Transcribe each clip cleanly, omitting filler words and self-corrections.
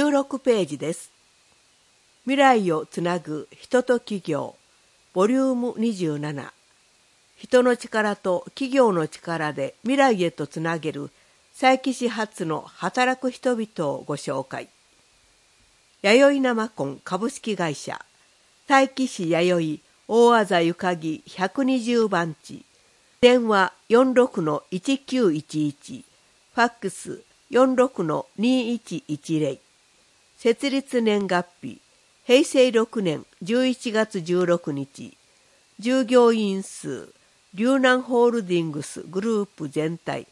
16ページです。未来をつなぐ人と企業、ボリューム27。人の力と企業の力で未来へとつなげる佐伯市発の働く人々をご紹介。弥生生コン株式会社、佐伯市弥生大字ゆかぎ120番地、電話 46-1911、ファックス 46-2110、設立年月日、平成6年11月16日、従業員数、龍南ホールディングスグループ全体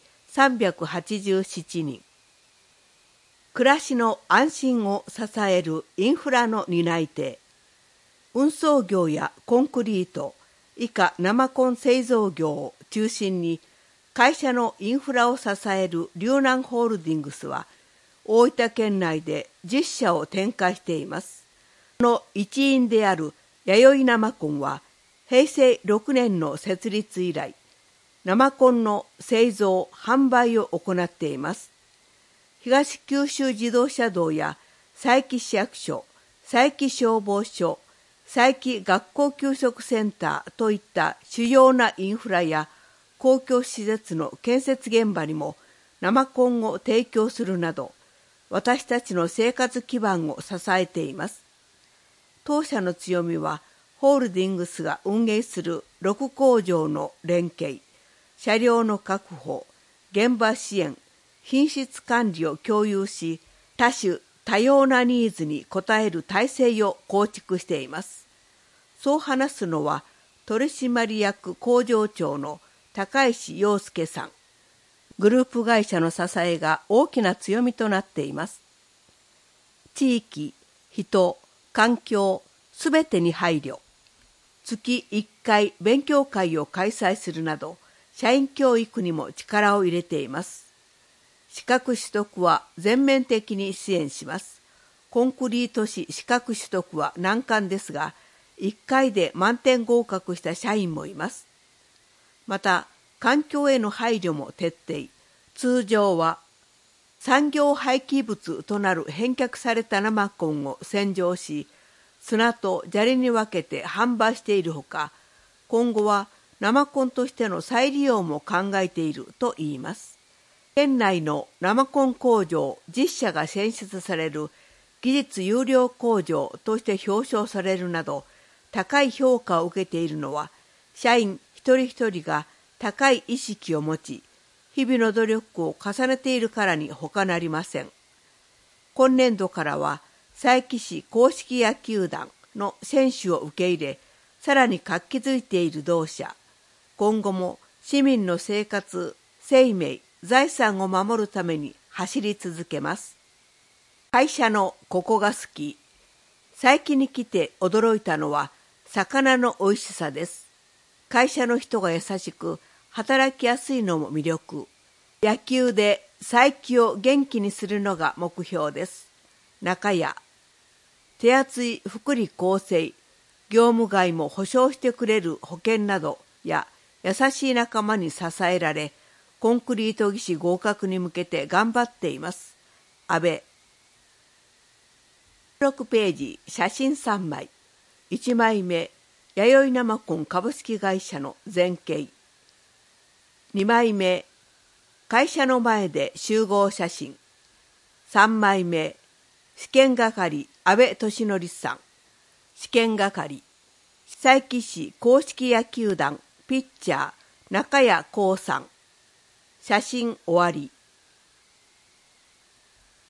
387人。暮らしの安心を支えるインフラの担い手、運送業やコンクリート、以下生コン製造業を中心に会社のインフラを支える龍南ホールディングスは大分県内で10社を展開しています。その一員である弥生生コンは平成6年の設立以来、生コンの製造・販売を行っています。東九州自動車道や佐伯市役所、佐伯消防署、佐伯学校給食センターといった主要なインフラや公共施設の建設現場にも生コンを提供するなど、私たちの生活基盤を支えています。当社の強みは、ホールディングスが運営する6工場の連携、車両の確保、現場支援、品質管理を共有し、多種多様なニーズに応える体制を構築しています。そう話すのは、取締役工場長の高石洋介さん。グループ会社の支えが大きな強みとなっています。地域、人、環境、すべてに配慮。月1回勉強会を開催するなど、社員教育にも力を入れています。資格取得は全面的に支援します。コンクリート紙資格取得は難関ですが、1回で満点合格した社員もいます。また、環境への配慮も徹底。通常は産業廃棄物となる返却された生コンを洗浄し、砂と砂利に分けて販売しているほか、今後は生コンとしての再利用も考えているといいます。県内の生コン工場10社が選出される技術優良工場として表彰されるなど、高い評価を受けているのは、社員一人一人が高い意識を持ち、日々の努力を重ねているからに他なりません。今年度からは、佐伯市硬式野球団の選手を受け入れ、さらに活気づいている同社。今後も市民の生活、生命、財産を守るために走り続けます。会社のここが好き。佐伯に来て驚いたのは魚の美味しさです。会社の人が優しく、働きやすいのも魅力。野球で佐伯を元気にするのが目標です。中屋。手厚い福利厚生、業務外も保証してくれる保険などや優しい仲間に支えられ、コンクリート技師合格に向けて頑張っています。安倍。16ページ、写真3枚。1枚目、弥生生コン株式会社の全景。2枚目、会社の前で集合写真。3枚目、試験係安倍俊則さん。試験係、佐伯市硬式野球団ピッチャー中谷光さん。写真終わり。